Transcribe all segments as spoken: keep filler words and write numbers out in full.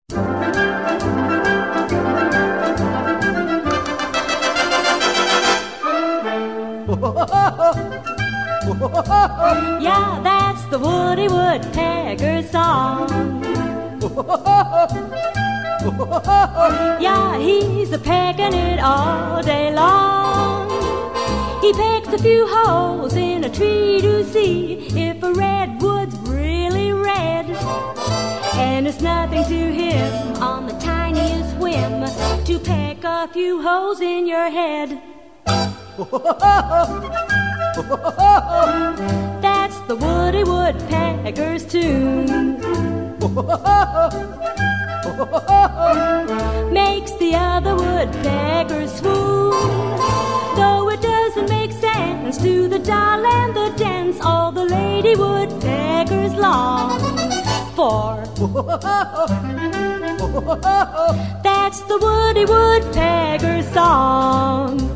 Yeah, that's the Woody Woodpecker song. Yeah, he's a pecking it all day long. He pecks a few holes in a tree to see if a redwood's really red. And it's nothing to him on the tiniest whim to peck a few holes in your head. That's the Woody Woodpecker's tune. Makes the other woodpeckers swoon. Though it doesn't make sense to the doll and the dance all the lady woodpeckers long for. That's the Woody Woodpecker song.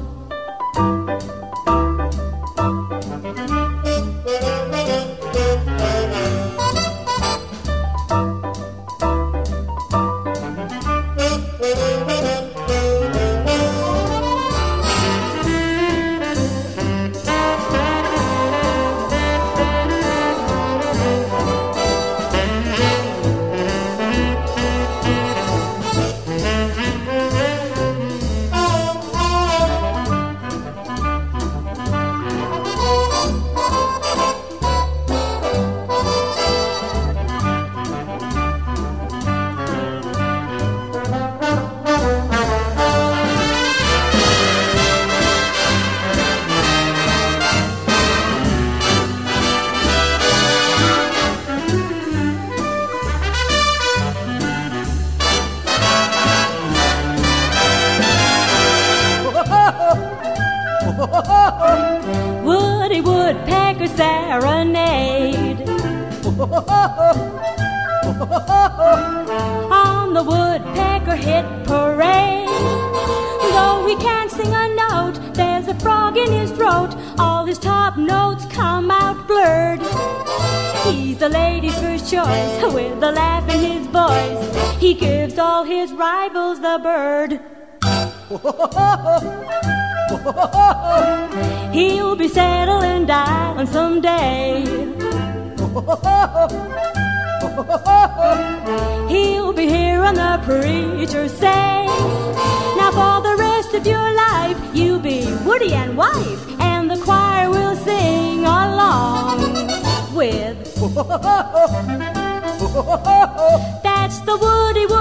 Woody Woodpecker serenade on the woodpecker hit parade. Though he can't sing a note, there's a frog in his throat. All his top notes come out blurred. He's the lady's first choice with a laugh in his voice. He gives all his rivals the bird. He'll be settling down someday. He'll be hearing the preacher say, now for the rest of your life you'll be Woody and wife, and the choir will sing along with. That's the Woody